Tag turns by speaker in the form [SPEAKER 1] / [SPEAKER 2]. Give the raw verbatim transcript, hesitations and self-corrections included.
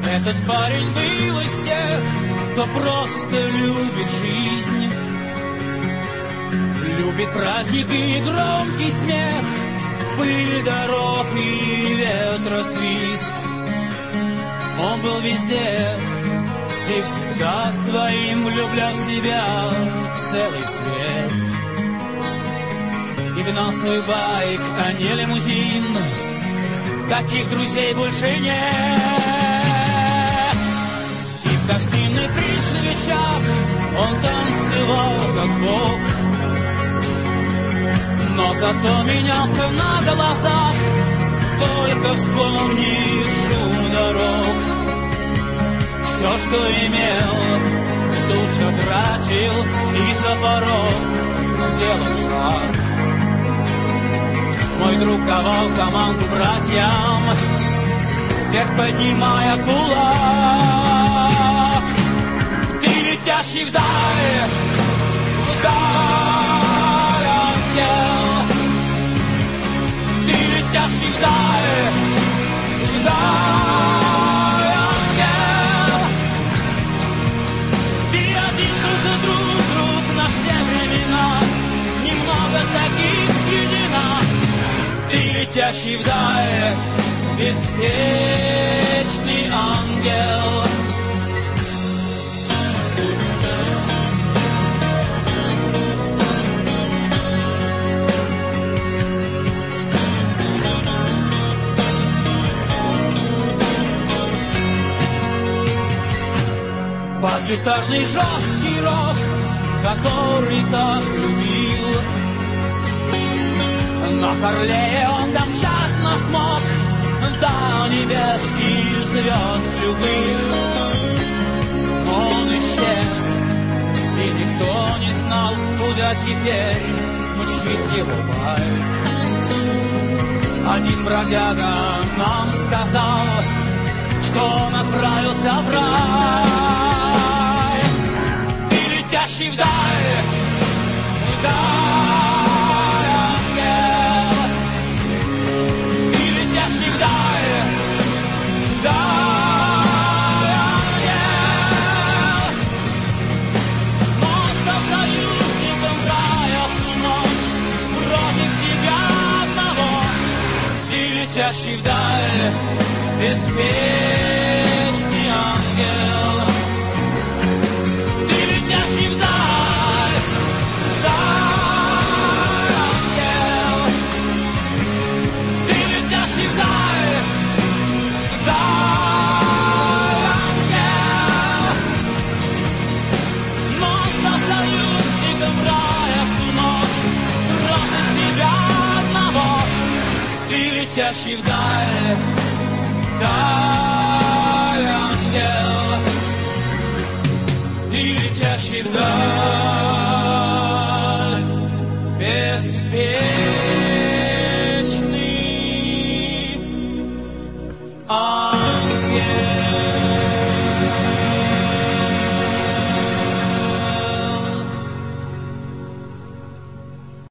[SPEAKER 1] Этот парень был из тех, кто просто любит жизнь, любит праздник и громкий смех, пыль дорог и ветросвист. Он был везде и всегда своим влюблял в себя целый свет. И гнал свой байк, а не лимузин, таких друзей больше нет. И в гостиной при свечах он танцевал как бог, но зато менялся на глазах, только вспомни шум дорог. Все, что имел, тут же тратил, и за порог сделал шаг. Мой друг ковал команду братьям, вверх поднимая кулак. Ты летящий вдаль, вдаль, ангел. Ты летящий вдаль, вдаль, ангел. Ты один друг за друг, друг на все времена, немного таких среди нас. Ты летящий вдаль, беспечный ангел. Под гитарный жесткий рок, который так любил, на Харлее он домчать нас мог до небес и звезд любых. Он исчез, и никто не знал, куда теперь мчит его байк. Один бродяга нам сказал, что он отправился в рай. Ты летящий вдаль, вдаль, ангел. Ты летящий вдаль, вдаль, ангел. Но он стал союзником рая в ту ночь против тебя одного. Ты летящий вдаль, беспечный ангел. Ты летящий вдаль, вдаль, ангел. Ты летящий вдаль, вдаль, ангел. Но он стал союзником рая в ту ночь против тебя одного. Ты летящий вдаль, вдаль, ангел. Ты летящий вдаль.